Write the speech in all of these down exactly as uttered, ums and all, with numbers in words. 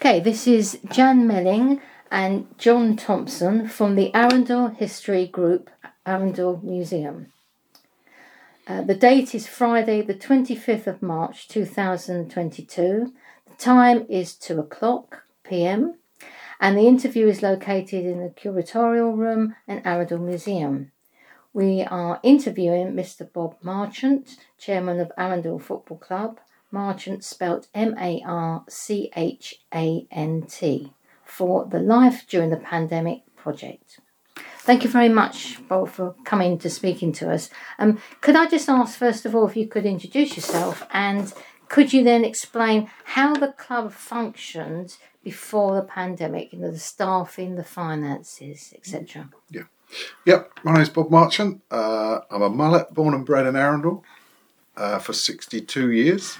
Okay, this is Jan Melling and John Thompson from the Arundel History Group, Arundel Museum. Uh, the date is Friday, the twenty-fifth of March, two thousand twenty-two. The time is two o'clock p m, and the interview is located in the curatorial room at Arundel Museum. We are interviewing Mister Bob Marchant, chairman of Arundel Football Club. Marchant spelt M A R C H A N T, for the Life During the Pandemic project. Thank you very much, Bob, for coming to speaking to us. Um, could I just ask, first of all, if you could introduce yourself, and could you then explain how the club functioned before the pandemic, you know, the staffing, the finances, et cetera? Yeah. Yep, my name's Bob Marchant. Uh, I'm a mullet, born and bred in Arundel. Uh, for sixty-two years.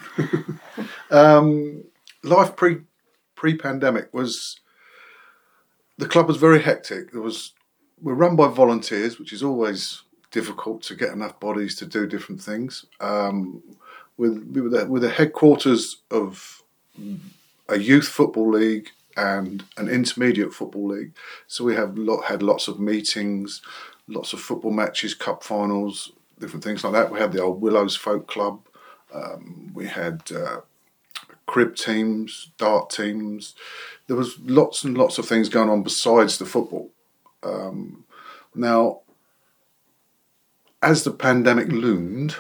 um, life pre pre pandemic was the club was very hectic. There was we're run by volunteers, which is always difficult to get enough bodies to do different things. Um, with with the, with the headquarters of a youth football league and an intermediate football league, so we have lot had lots of meetings, lots of football matches, cup finals, different things like that. We had the old Willows Folk Club. Um, we had uh, crib teams, dart teams. There was lots and lots of things going on besides the football. Um, now, as the pandemic loomed,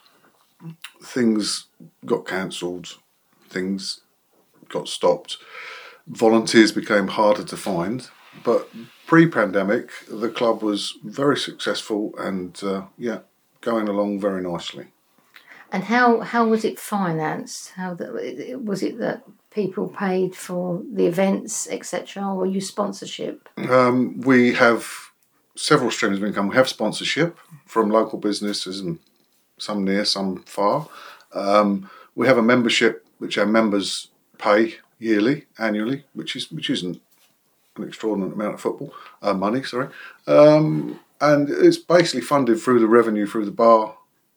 things got cancelled, things got stopped. Volunteers became harder to find, but pre-pandemic, the club was very successful and, uh, yeah, going along very nicely. And how, how was it financed? How the, was it that people paid for the events, et cetera, or you sponsorship? Um, we have several streams of income. We have sponsorship from local businesses, and some near, some far. Um, we have a membership which our members pay yearly, annually, which is which isn't an extraordinary amount of football uh, money. Sorry. Um, And it's basically funded through the revenue through the bar.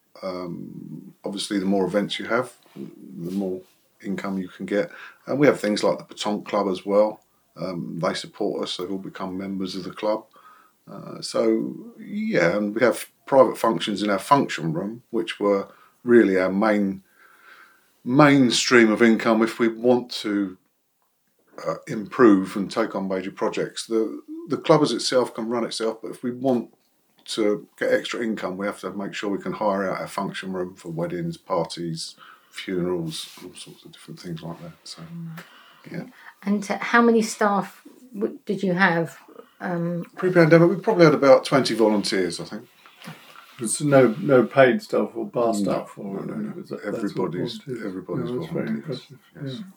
Um, obviously, the more events you have, the more income you can get. And we have things like the Petanque Club as well. Um, they support us. They've all become members of the club. Uh, so, yeah, and we have private functions in our function room, which were really our main, main stream of income if we want to uh, improve and take on major projects. The The club as itself can run itself, but if we want to get extra income, we have to make sure we can hire out our function room for weddings, parties, funerals, all sorts of different things like that. So, yeah. And how many staff did you have? Um, Pre-pandemic, we probably had about twenty volunteers, I think. There's no no paid staff or bar No, staff, or no, no, no. that, everybody's everybody's no, that's very volunteers. impressive. Yes. Yeah.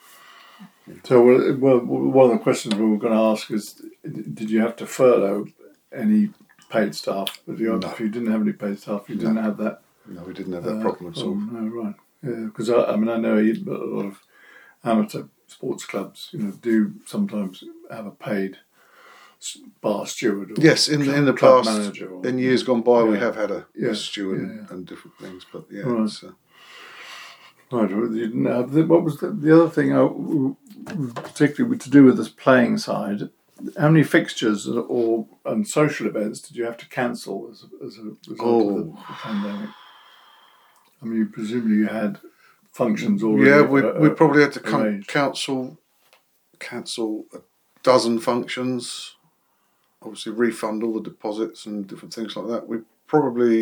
So, well, one of the questions we were going to ask is, did you have to furlough any paid staff? If you, No. if you didn't have any paid staff, you didn't No. have that. No, we didn't have that uh, problem at all. Oh, no, right. Yeah, because I, I mean, I know a lot of amateur sports clubs, you know, do sometimes have a paid bar steward. Or Yes, in club, in the club past, manager or, in years gone by, yeah. we have had a Yeah. steward Yeah, yeah. and different things, but yeah. Right. It's, uh, Right, you didn't have the, what was the, the other thing, I, particularly to do with this playing side? How many fixtures or and social events did you have to cancel as a, as a result Oh. of the, the pandemic? I mean, presumably you had functions already. yeah, we uh, we probably had to con- arranged. cancel cancel a dozen functions. Obviously, refund all the deposits and different things like that. We probably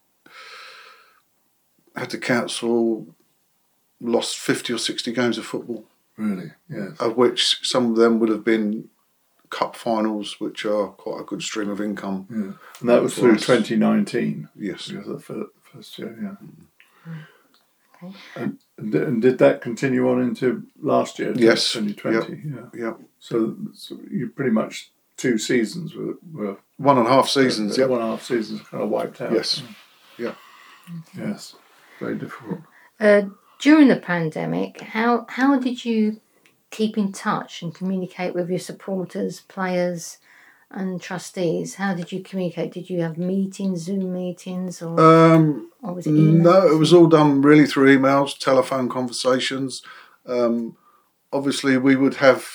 had to cancel. Lost fifty or sixty games of football. Really, yes. Of which some of them would have been cup finals, which are quite a good stream of income. Yeah. And that was For through us. twenty nineteen. Yes. Because of the first year, yeah. okay. And, and did that continue on into last year? Yes. twenty twenty, yeah. Yeah. So, so you pretty much two seasons were, were One and a half seasons, uh, yeah. one and a half seasons kind of wiped out. Yes. Yeah. Yes. Very difficult. Uh, during the pandemic, how how did you keep in touch and communicate with your supporters, players, and trustees? How did you communicate? Did you have meetings, Zoom meetings, or, Um, or was it emails? no, it was all done really through emails, telephone conversations. Um, obviously we would have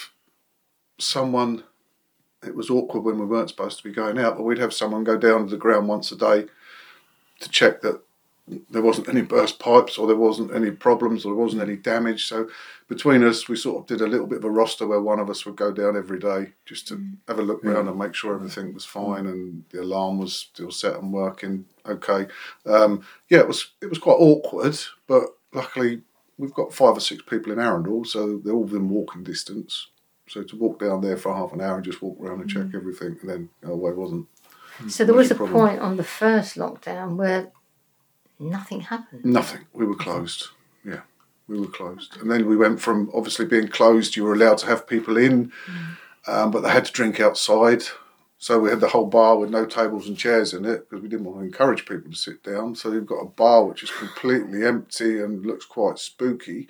someone. It was awkward when we weren't supposed to be going out, but we'd have someone go down to the ground once a day to check that there wasn't any burst pipes or there wasn't any problems or there wasn't any damage. So between us, we sort of did a little bit of a roster where one of us would go down every day just to mm. have a look around yeah. and make sure everything was fine and the alarm was still set and working okay. Um, yeah, it was it was quite awkward, but luckily we've got five or six people in Arundel, so they're all within walking distance. So to walk down there for half an hour and just walk around and check mm. everything and then go away wasn't. So there was a problem. Point on the first lockdown where nothing happened. Nothing. We were closed. Yeah, we were closed. And then we went from obviously being closed, you were allowed to have people in, mm. um, but they had to drink outside. So we had the whole bar with no tables and chairs in it because we didn't want to encourage people to sit down. So you've got a bar which is completely empty and looks quite spooky.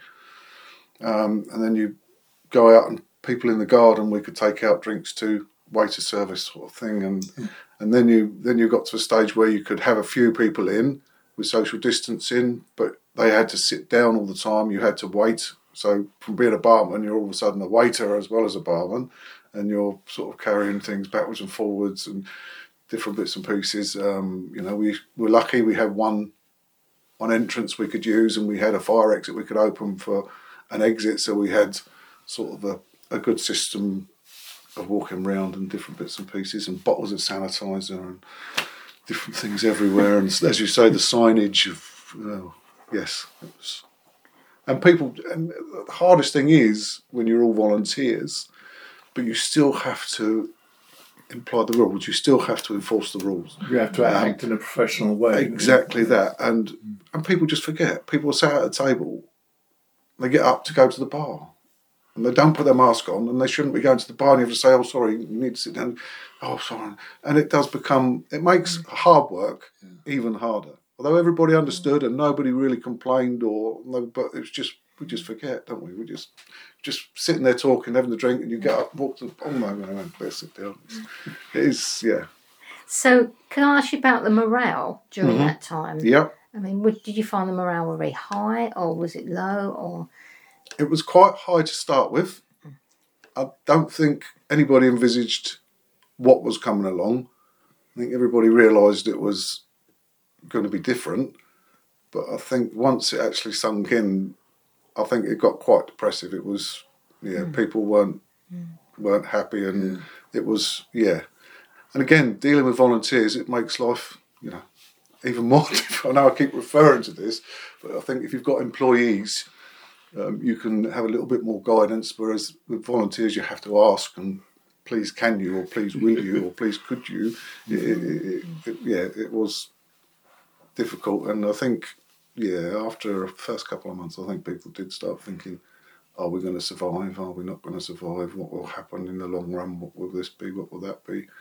Um, and then you go out and people in the garden we could take out drinks to, waiter service sort of thing. And mm. and then you then you got to a stage where you could have a few people in with social distancing, but they had to sit down all the time. You had to wait. So from being a barman, you're all of a sudden a waiter as well as a barman, and you're sort of carrying things backwards and forwards and different bits and pieces. Um, you know, we were lucky we had one one entrance we could use, and we had a fire exit we could open for an exit. So we had sort of a, a good system of walking around and different bits and pieces, and bottles of sanitizer and different things everywhere. And as you say, the signage of oh, yes, it was. And people, and the hardest thing is when you're all volunteers, but you still have to imply the rules. You still have to enforce the rules. You have to act um, in a professional way. Exactly that. And and people just forget. People sat at a table, they get up to go to the bar, and they don't put their mask on, and they shouldn't be going to the bar, and you have to say, oh, sorry, you need to sit down. Oh, sorry. And it does become, it makes hard work yeah. even harder. Although everybody understood and nobody really complained, or but it's just we just forget, don't we? We just just sitting there talking, having the drink, and you get up, walk to oh no, no, no, better sit down. It is, yeah. So, can I ask you about the morale during mm-hmm. that time? Yep. I mean, did you find the morale very high, or was it low, or? It was quite high to start with. I don't think anybody envisaged what was coming along. I think everybody realised it was going to be different, but I think once it actually sunk in, I think it got quite depressive. It was, yeah, mm. people weren't mm. weren't happy, and yeah. it was, yeah. And again, dealing with volunteers, it makes life, you know, even more difficult. I know I keep referring to this, but I think if you've got employees, um, you can have a little bit more guidance, whereas with volunteers, you have to ask and please can you, or please will you, or please could you. It, it, it, it, yeah, it was difficult, and I think, yeah, after the first couple of months, I think people did start thinking, are we going to survive? Are we not going to survive? What will happen in the long run? What will this be? What will that be?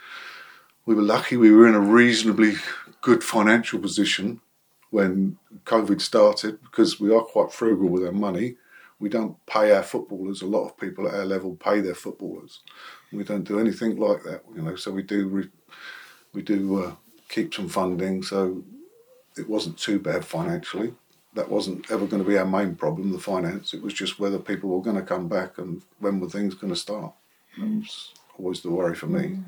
We were lucky we were in a reasonably good financial position when COVID started, because we are quite frugal with our money. We don't pay our footballers. A lot of people at our level pay their footballers. We don't do anything like that, you know. So we do re- we do uh, keep some funding. So it wasn't too bad financially. That wasn't ever going to be our main problem, the finance. It was just whether people were going to come back and when were things going to start. That was always the worry for me.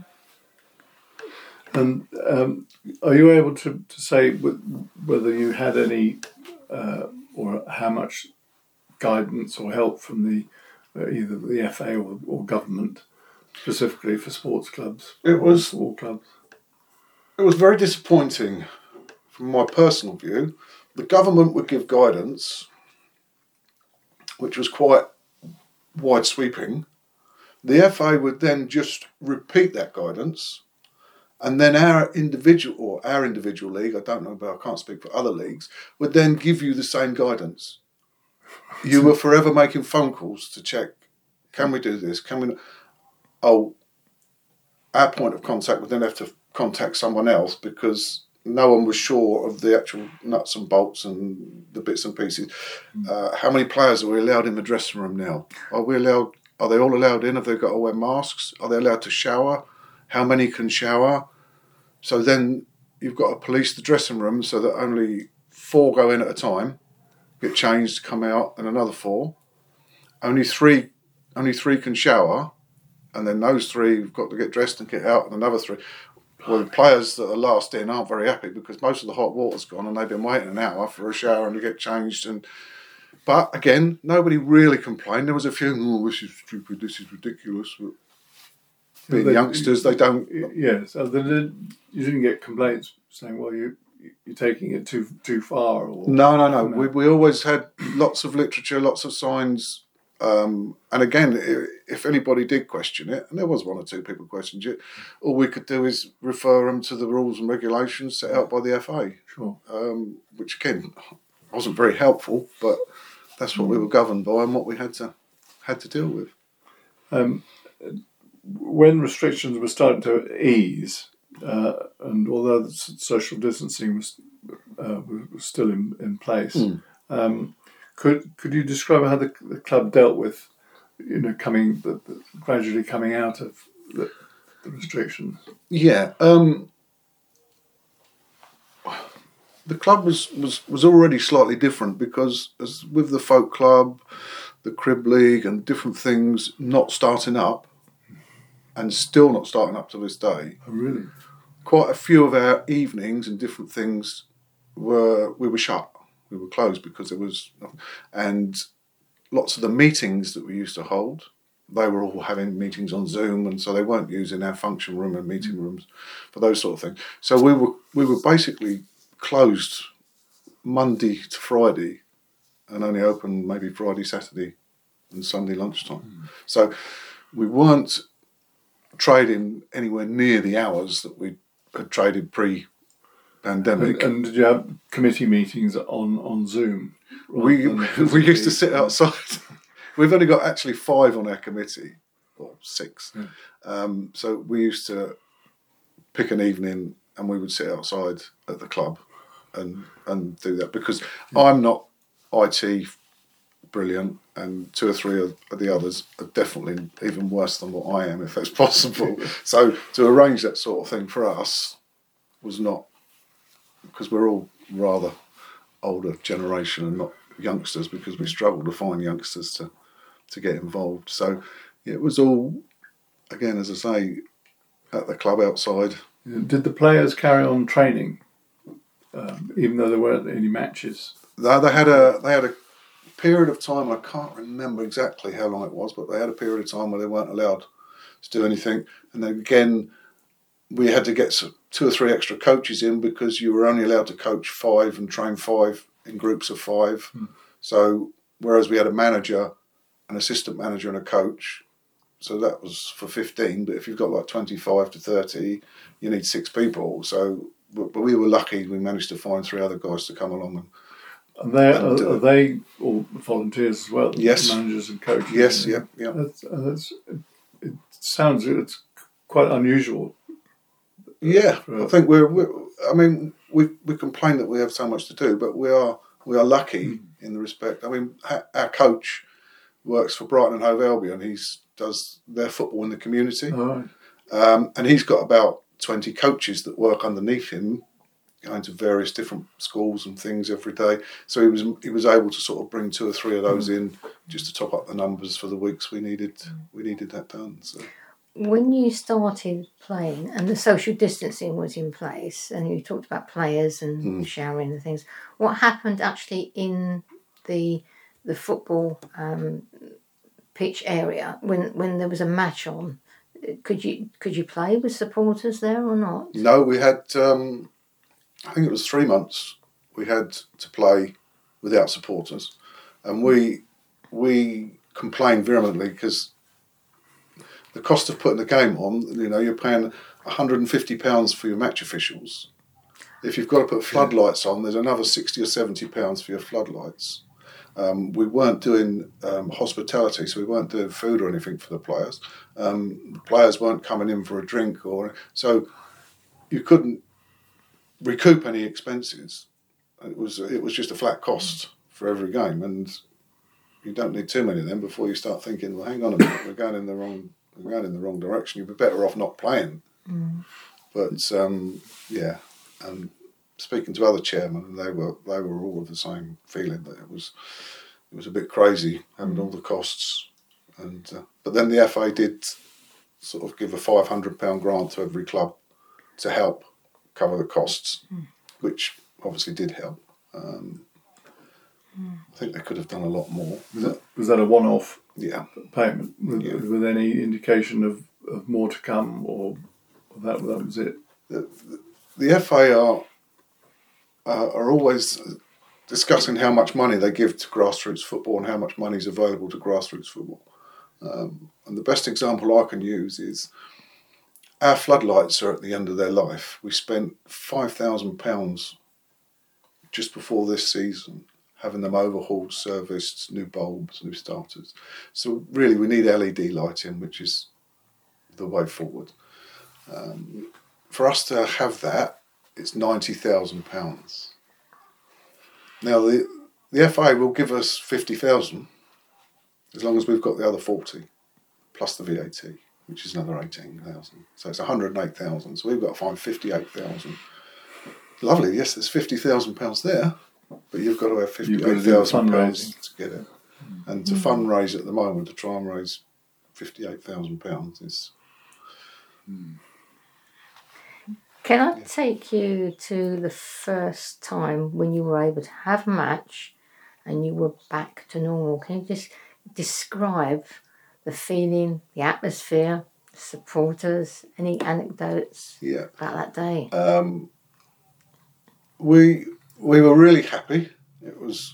And um, are you able to, to say whether you had any uh, or how much guidance or help from the uh, either the F A or, or government, specifically for sports clubs? It was sport clubs. It was very disappointing from my personal view. The government would give guidance, which was quite wide sweeping. The F A would then just repeat that guidance, and then our individual or our individual league, I don't know, but I can't speak for other leagues, would then give you the same guidance. You were forever making phone calls to check, can we do this? Can we? Oh, our point of contact would then have to contact someone else because no one was sure of the actual nuts and bolts and the bits and pieces. Uh, how many players are we allowed in the dressing room now? Are we allowed? Are they all allowed in? Have they got to wear masks? Are they allowed to shower? How many can shower? So then you've got to police the dressing room so that only four go in at a time, get changed, come out, and another four. Only three only three can shower, and then those three have got to get dressed and get out, and another three. Well, the players that are last in aren't very happy because most of the hot water's gone and they've been waiting an hour for a shower and to get changed. And But again, nobody really complained. There was a few, oh, this is stupid, this is ridiculous. But being they, youngsters, they don't. Yes, so they did, you didn't get complaints saying, well, you, you're taking it too too far. Or, no, no, no. no. We, we always had lots of literature, lots of signs. Um, and again, if anybody did question it, and there was one or two people questioned it, all we could do is refer them to the rules and regulations set out by the F A. Sure. Um, which again wasn't very helpful, but that's what we were governed by and what we had to had to deal with. Um, when restrictions were starting to ease, uh, and although the social distancing was uh, was still in in place. Mm. Um, Could could you describe how the, the club dealt with, you know, coming the, the, gradually coming out of the, the restrictions? Yeah, um, the club was, was, was already slightly different because as with the folk club, the crib league, and different things not starting up, and still not starting up to this day. Oh, really? Quite a few of our evenings and different things were we were shut. We were closed because there was, and lots of the meetings that we used to hold, they were all having meetings on Zoom, and so they weren't using our function room and meeting rooms for those sort of things. So we were we were basically closed Monday to Friday, and only open maybe Friday, Saturday, and Sunday lunchtime. Mm. So we weren't trading anywhere near the hours that we had traded pre. Pandemic. And, and did you have committee meetings on, on Zoom? We we used to sit outside. We've only got actually five on our committee, or six. Yeah. Um, so we used to pick an evening and we would sit outside at the club and and do that because yeah. I'm not I T brilliant, and two or three of the others are definitely even worse than what I am, if that's possible. So to arrange that sort of thing for us was not. Because we're all rather older generation and not youngsters, because we struggle to find youngsters to, to get involved. So yeah, it was all, again, as I say, at the club outside. Did the players carry on training, um, even though there weren't any matches? They, they had a they had a period of time, I can't remember exactly how long it was, but they had a period of time where they weren't allowed to do anything. And then again, we had to get some, two or three extra coaches in because you were only allowed to coach five and train five in groups of five. Hmm. So whereas we had a manager, an assistant manager and a coach, so that was for fifteen, but if you've got like twenty-five to thirty, you need six people. So, but we were lucky, we managed to find three other guys to come along. And, and, they, and are, are they all volunteers as well? Yes. Managers and coaches? Yes, yeah, yeah. That's, that's, it sounds, it's quite unusual. Yeah, I think we're, we're. I mean, we we complain that we have so much to do, but we are we are lucky mm. in the respect. I mean, our coach works for Brighton and Hove Albion. He does their football in the community, oh. um, and he's got about twenty coaches that work underneath him, going to various different schools and things every day. So he was he was able to sort of bring two or three of those mm. in just to top up the numbers for the weeks we needed. Mm. We needed that done. So. When you started playing and the social distancing was in place, and you talked about players and mm. showering and things, what happened actually in the the football um, pitch area when when there was a match on? Could you could you play with supporters there or not? No, we had. Um, I think it was three months. We had to play without supporters, and we we complained vehemently because. The cost of putting the game on, you know, you're paying one hundred and fifty pounds for your match officials. If you've got to put floodlights on, there's another sixty or seventy pounds for your floodlights. Um, we weren't doing um, hospitality, so we weren't doing food or anything for the players. Um, the players weren't coming in for a drink, or so you couldn't recoup any expenses. It was it was just a flat cost for every game, and you don't need too many of them before you start thinking, well, hang on a minute, we're going in the wrong. We're going in the wrong direction. You'd be better off not playing. Mm. But um, yeah, and speaking to other chairmen, they were they were all of the same feeling that it was it was a bit crazy having mm. all the costs And uh, but then the F A did sort of give a five hundred pound grant to every club to help cover the costs, mm. which obviously did help. Um, mm. I think they could have done a lot more. Was that, was that a one-off yeah. payment with, yeah. with any indication of, of more to come, or, or that, that was it? The, the, the F A are uh, are always discussing how much money they give to grassroots football and how much money is available to grassroots football. Um, and the best example I can use is our floodlights are at the end of their life. We spent five thousand pounds just before this season having them overhauled, serviced, new bulbs, new starters. So really we need L E D lighting, which is the way forward. Um, for us to have that, it's ninety thousand pounds. Now the, the F A will give us fifty thousand as long as we've got the other forty, plus the V A T, which is another eighteen thousand. So it's one hundred eight thousand. So we've got to find fifty-eight thousand. Lovely, yes, there's fifty thousand pounds there, but you've got to have fifty-eight thousand pounds to get it. Mm. And to mm. fundraise at the moment, to try and raise fifty-eight thousand pounds is... Mm. Can I yeah. take you to the first time when you were able to have a match and you were back to normal? Can you just describe the feeling, the atmosphere, the supporters, any anecdotes yeah. about that day? Um, we we were really happy. It was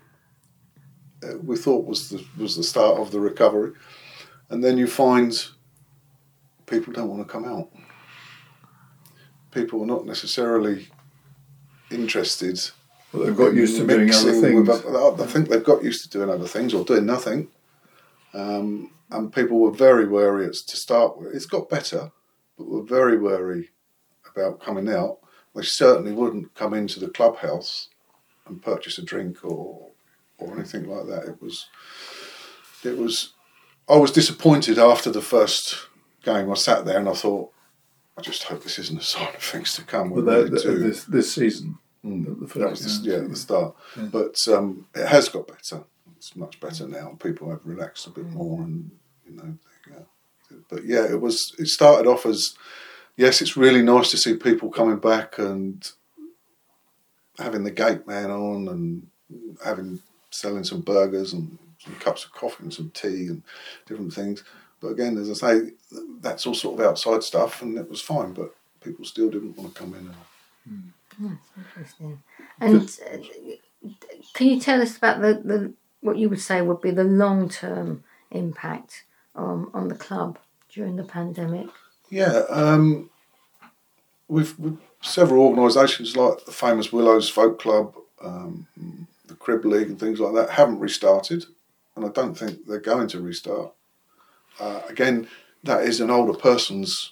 uh, we thought was the was the start of the recovery, and then you find people don't want to come out. People are not necessarily interested. Well, they've got used to doing other things. With, I think they've got used to doing other things or doing nothing. Um, and people were very wary to start with. It's got better, but were very wary about coming out. They certainly wouldn't come into the clubhouse and purchase a drink or or anything like that. It was, it was. I was disappointed after the first game. I sat there and I thought, I just hope this isn't a sign of things to come. Well, that, the, this, this season, mm, the, the that was the, yeah, at the start. Yeah. But um, it has got better. It's much better now. People have relaxed a bit more, and you know. Yeah. But yeah, it was. It started off as, yes, it's really nice to see people coming back and having the gate man on and having selling some burgers and some cups of coffee and some tea and different things. But again, as I say, that's all sort of outside stuff, and it was fine. But people still didn't want to come in. And... Mm. That's interesting. And uh, can you tell us about the, the what you would say would be the long term impact on on the club during the pandemic? Yeah, um, we've, we've several organisations like the famous Willows Folk Club, um, the Crib League, and things like that haven't restarted, and I don't think they're going to restart. Uh, again, that is an older person's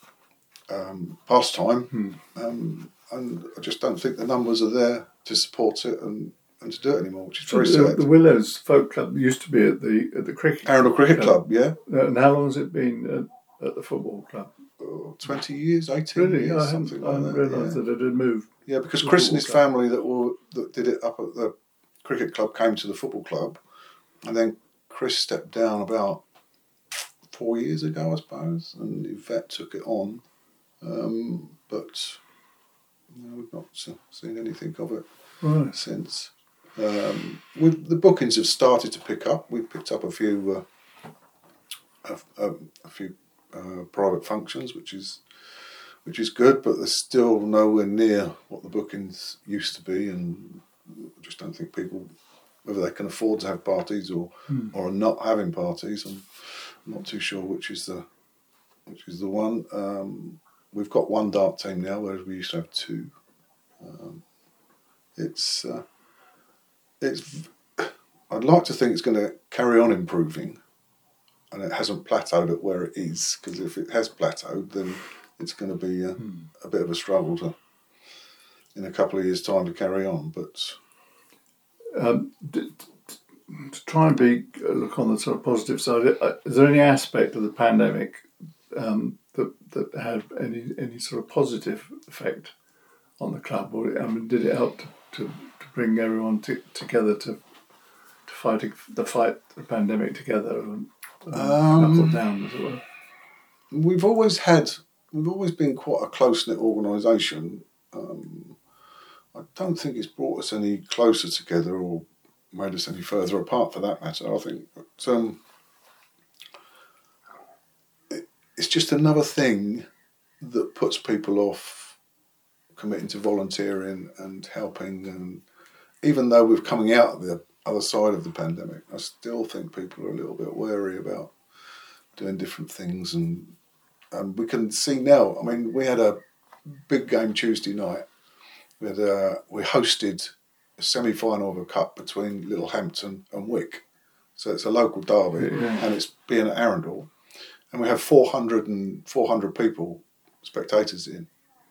um, pastime, hmm. um, and I just don't think the numbers are there to support it and, and to do it anymore, which is very so the, sad. The Willows Folk Club used to be at the at the cricket Arundel Cricket Club, yeah. Uh, and how long has it been at, at the football club? Oh, twenty years, eighteen really? years, I something like I that. I realised yeah. that it had moved. Yeah, because Chris and his club. family that were that did it up at the cricket club came to the football club, and then Chris stepped down about four years ago, I suppose, and Yvette took it on. Um, but you know, we've not seen anything of it right. since. Um, with, the bookings have started to pick up. We've picked up a few, uh, a, a, a few uh, private functions, which is which is good, but they're still nowhere near what the bookings used to be, and I just don't think people, whether they can afford to have parties or hmm. or are not having parties. And I'm not too sure which is the which is the one. Um, we've got one dart team now, whereas we used to have two. Um, it's uh, it's. I'd like to think it's going to carry on improving, and it hasn't plateaued at where it is. Because if it has plateaued, then it's going to be a, hmm. a bit of a struggle to, in a couple of years' time, to carry on. But um, d- to try and be look on the sort of positive side, is there any aspect of the pandemic um, that that had any any sort of positive effect on the club, or I mean, did it help to, to, to bring everyone to, together to to fight the fight the pandemic together? uh, Um, knuckle down, as it were? We've always had, we've always been quite a close-knit organisation. Um, I don't think it's brought us any closer together or made us any further apart, for that matter. I think but, um, it, it's just another thing that puts people off committing to volunteering and helping. And even though we're coming out of the other side of the pandemic, I still think people are a little bit wary about doing different things. And, and we can see now, I mean, we had a big game Tuesday night. We, had, uh, we hosted a semi-final of a cup between Littlehampton and Wick. So it's a local derby, Yeah. and it's being at Arundel. And we have four hundred and four hundred people, spectators in.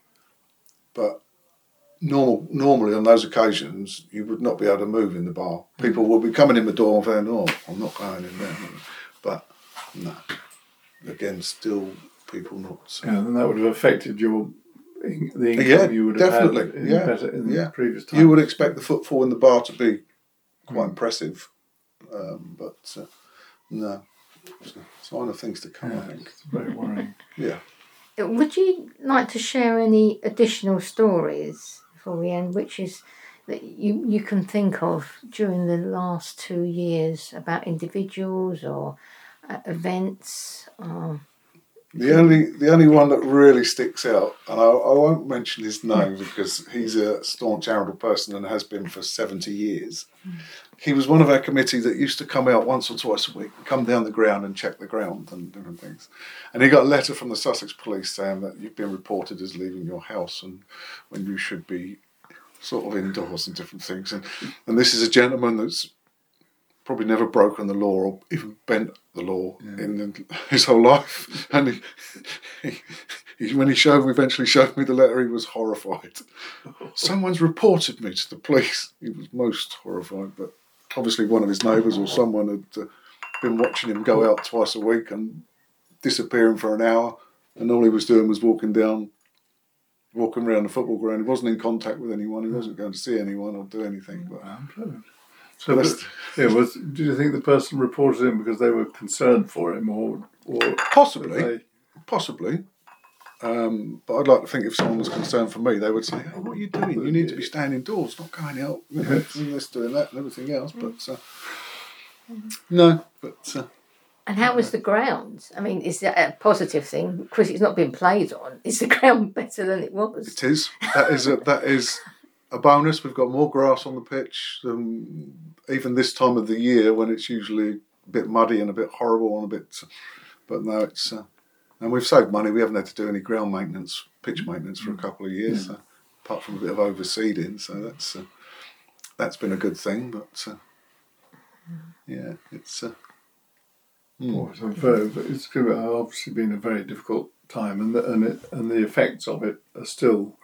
But normal, normally on those occasions, you would not be able to move in the bar. People will be coming in the door and saying, oh, I'm not going in there. But no, again, still people not. So. Yeah, and that would have affected your in, the income Yeah, you would have definitely. had in, Yeah, better, in yeah. the previous time. You would expect the footfall in the bar to be quite Mm. impressive, um, but uh, no, it's a sign of things to come, Yeah, I think. it's very worrying. Yeah. Would you like to share any additional stories before we end, which is that you, you can think of during the last two years about individuals or uh, events? Or... The only the only one that really sticks out, and I, I won't mention his name because he's a staunch Arundel person and has been for seventy years. Mm. He was one of our committee that used to come out once or twice a week, come down the ground and check the ground and different things. And he got a letter from the Sussex Police saying that you've been reported as leaving your house and when you should be sort of indoors and different things. And, and this is a gentleman that's probably never broken the law or even bent the law yeah. in his whole life. And he, he, he, when he showed, eventually showed me the letter, he was horrified. Someone's reported me to the police. He was most horrified. But obviously one of his neighbours or someone had uh, been watching him go out twice a week and disappearing for an hour. And all he was doing was walking down, walking around the football ground. He wasn't in contact with anyone. He wasn't going to see anyone or do anything. But, So, but, yeah, was, did you think the person reported him because they were concerned for him, or, or possibly, they... possibly? Um, but I'd like to think if someone was concerned for me, they would say, "Oh, what are you doing? You need to be staying indoors, not going out, you know, doing this, doing that, and everything else." But uh, no, but. Uh, and how was the ground? I mean, is that a positive thing? Because it's not been played on. Is the ground better than it was? It is. That is. A, that is. A bonus. We've got more grass on the pitch than even this time of the year when it's usually a bit muddy and a bit horrible and a bit. But no, it's uh, and we've saved money. We haven't had to do any ground maintenance, pitch maintenance for a couple of years, yeah. so, apart from a bit of overseeding. So that's uh, that's been a good thing. But uh, yeah, it's. Uh, mm. so very, it's obviously been a very difficult time, and the, and it, and the effects of it are still.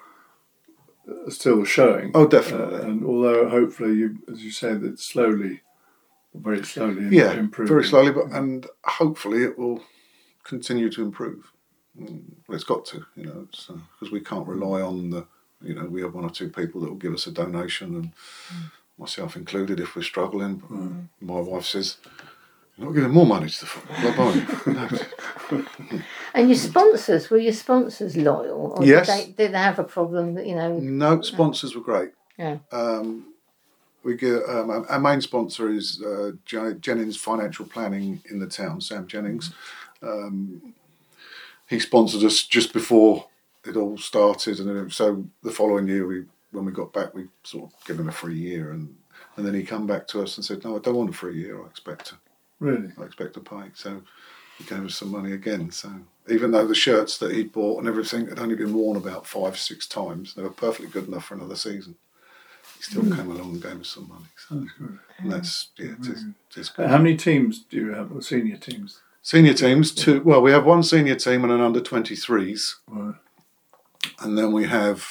Still showing. Oh, definitely. Uh, and although hopefully, you, as you say, that slowly, very slowly, yeah, improving. very slowly, but and hopefully it will continue to improve. Well, it's got to, you know, because uh, we can't rely on the, you know, we have one or two people that will give us a donation, and mm. myself included, if we're struggling. But mm. my wife says, "You're not giving more money to the football club, are you?" No. And your sponsors, were your sponsors loyal? Or yes. Did they, did they have a problem that, you know? No, sponsors were great. Yeah. Um, we get, um, our main sponsor is uh, Jennings Financial Planning in the town, Sam Jennings. Um, he sponsored us just before it all started. And so the following year, we when we got back, we sort of gave him a free year. And, and then he came back to us and said, "No, I don't want a free year. I expect to. Really? I expect to pay." So he gave us some money again. So even though the shirts that he'd bought and everything had only been worn about five, six times, they were perfectly good enough for another season. He still mm. came along and gave us some money. So that's good. And that's, yeah, it is, it is good. How many teams do you have, or senior teams? Senior teams, two. Well, we have one senior team and an under twenty-threes. Right. And then we have,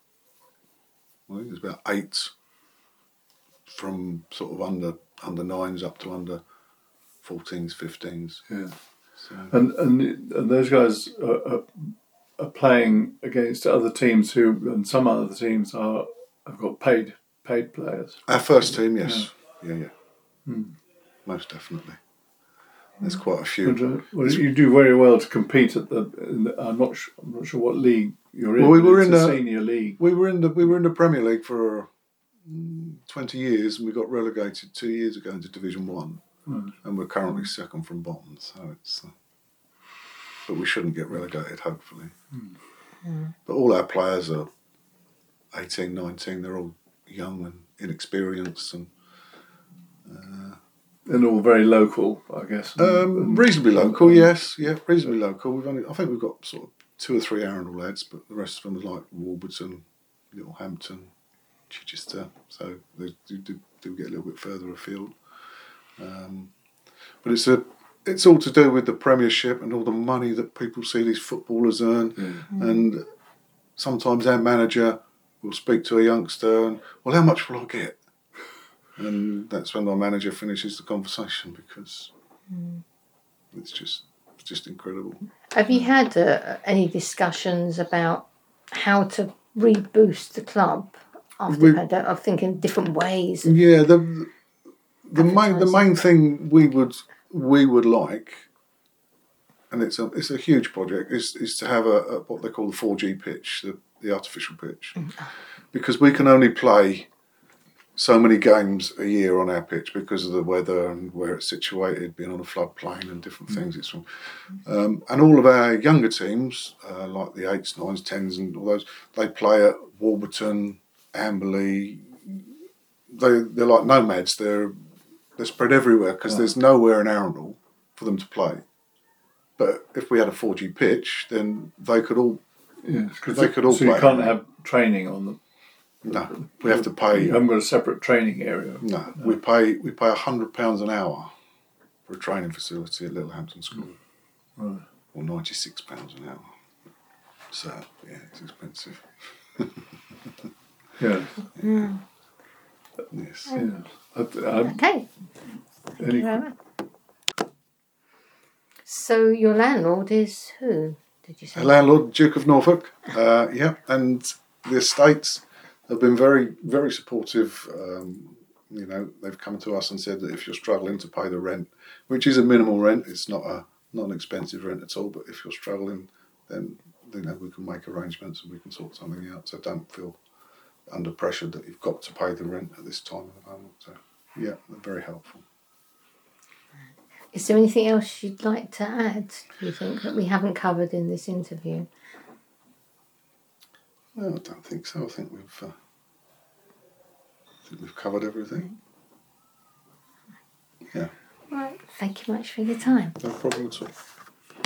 I think there's about eight from sort of under under nines up to under fourteens, fifteens. Yeah. So. And, and and those guys are, are, are playing against other teams who, and some other teams are have got paid paid players. Our first team, yes, yeah, yeah, yeah. Hmm. Most definitely. There's quite a few. But, uh, well, you do very well to compete at the. In the I'm not. Sure, I'm not sure what league you're in. Well, we but were it's in a the- senior league. We were in the we were in the Premier League for mm, twenty years, and we got relegated two years ago into Division One, Mm. and we're currently second from bottom. So it's, uh, but we shouldn't get relegated, hopefully. Mm. But all our players are eighteen, nineteen. They're all young and inexperienced, and And all very local, I guess. and- um, and- reasonably local. and- Yes, yeah, reasonably local. We've only I think we've got sort of two or three Arundel lads, but the rest of them are like Warburton, Littlehampton, Chichester. So they do, do, do get a little bit further afield. Um, but it's a it's all to do with the Premiership and all the money that people see these footballers earn. Yeah. And sometimes our manager will speak to a youngster and, well, how much will I get? And that's when my manager finishes the conversation, because it's just it's just incredible. Have you had uh, any discussions about how to reboost the club after We- the pandemic? I'm thinking different ways. Yeah, the the main the Advertising. main thing we would we would like, and it's a it's a huge project, is is to have a, a what they call the four G pitch, the, the artificial pitch, because we can only play so many games a year on our pitch because of the weather and where it's situated, being on a floodplain and different things it's from. Um, and all of our younger teams, uh, like the eights, nines, tens, and all those, they play at Warburton, Amberley. They they're like nomads. They're they're spread everywhere because there's nowhere in Arundel for them to play. But if we had a four G pitch, then they could all. Yeah, 'cause They could all so you play. can't have training on them. No, we have to pay. You haven't got a separate training area. No, we pay we pay a hundred pounds an hour for a training facility at Littlehampton School, Right. or ninety six pounds an hour. So yeah, it's expensive. Yeah. Yes. Yeah. I, I, Okay. Thank Any- you very much. So your landlord is who? Did you say? Our landlord, Duke of Norfolk. Uh, yeah, and the estates have been very very supportive. Um, you know, they've come to us and said that if you're struggling to pay the rent, which is a minimal rent, it's not a not an expensive rent at all. But if you're struggling, then you know we can make arrangements and we can sort something out. So don't feel under pressure that you've got to pay the rent at this time at the moment. So yeah, they're very helpful. Is there anything else you'd like to add, do you think, that we haven't covered in this interview? No, I don't think so. I think we've uh, I think we've covered everything. Yeah, Right. Thank you much for your time. no problem at all.